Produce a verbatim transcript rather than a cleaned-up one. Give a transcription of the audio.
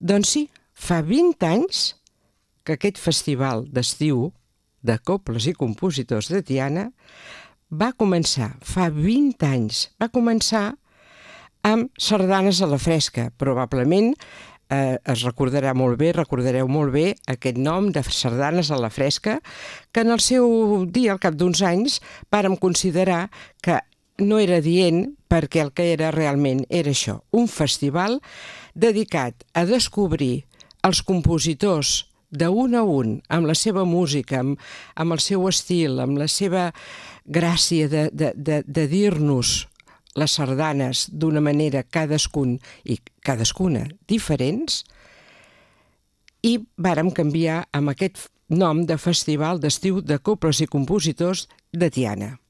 Doncs sí, fa vint anys que aquest festival d'estiu de cobles i compositors de Tiana va començar, fa vint anys, va començar amb sardanes a la fresca. Probablement eh, es recordarà molt bé, recordareu molt bé aquest nom de sardanes a la fresca, que en el seu dia, al cap d'uns anys, vàrem considerar que no era dient perquè el que era realment era això, un festival dedicat a descobrir els compositors d'un a un, amb la seva música, amb, amb el seu estil, amb la seva gràcia de, de, de, de dir-nos les sardanes d'una manera cadascun i cadascuna diferents, i vàrem canviar amb aquest nom de Festival d'Estiu de Cobles i Compositors de Tiana.